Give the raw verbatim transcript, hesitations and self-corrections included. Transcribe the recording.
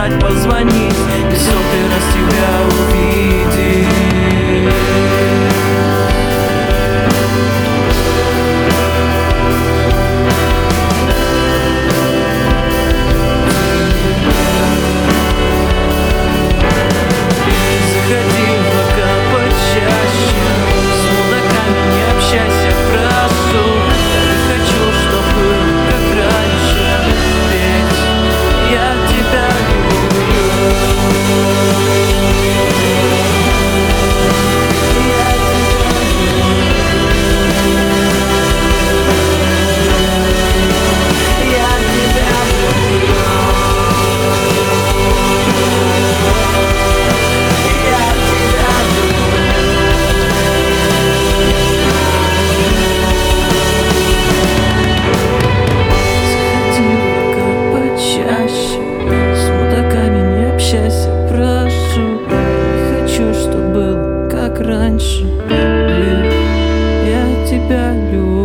сказать, позвонить, и сотый раз тебя увидеть. Заходи в бока почаще, с мудаками не общайся, прошу. Я не хочу, чтоб было как раньше, ведь я тебя люблю. Я тебя люблю. Чаще с мудаками не общайся, прошу. Не хочу, чтоб было как раньше, ведь я тебя люблю.